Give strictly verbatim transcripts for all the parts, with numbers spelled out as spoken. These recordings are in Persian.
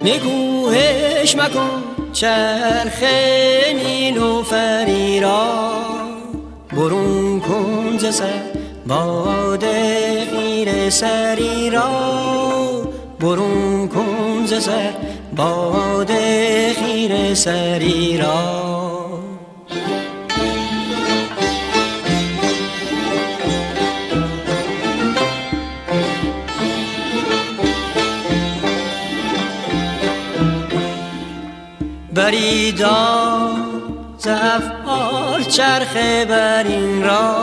نکوهش مکن چرخ نیلوفری را، برون کن ز سر باد خیره سری را، برون کن ز سر باد خیره سری را. بریدا ز افعال چرخ برین را،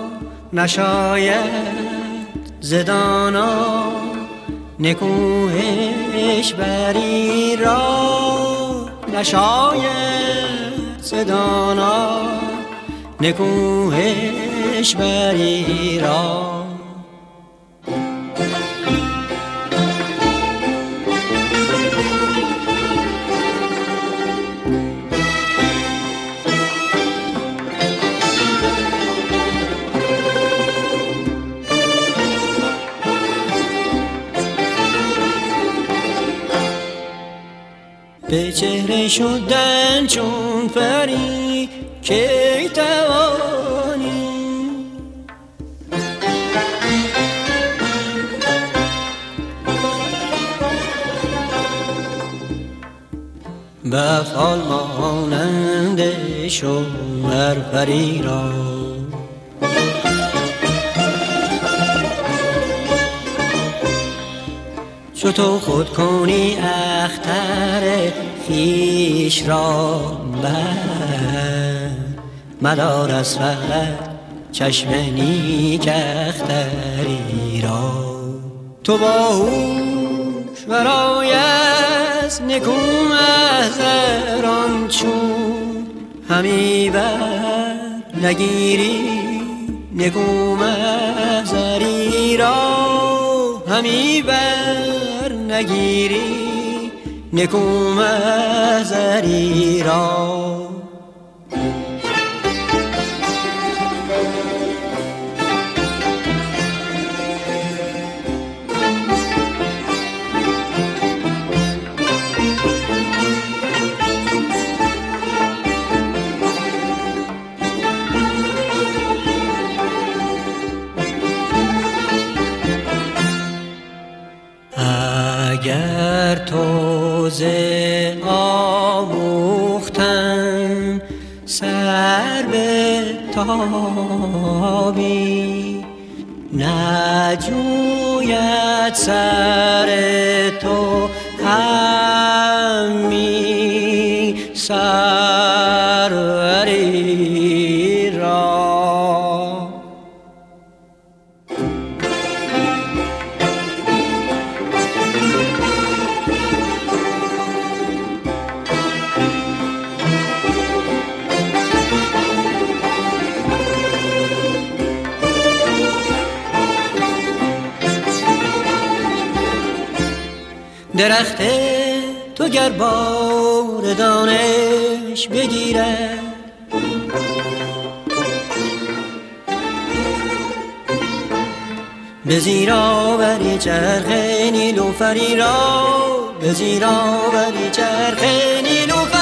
نشاید ز دانا نکوهش بری را، نشاید ز دانا نکوهش بری را. به چهره شدن چون پری کی توانی، به افعال مانند شوهر پری را. چو تو خود کنی اختر خویش را بر، مدار از فقط چشم نیک اختری را. تو باهوش ورای از نکو محضران چون، همی بر نگیری نکو محضری را، همی بر نگیری نکو محضری را. اگر تو ز آموختن سر به تابی، نجوید سر تو همی سروری را. درخت تو گر بار دانش بگیرد، به زیر آوری چرخ نیلوفری را، به زیر آوری چرخ نیلوفری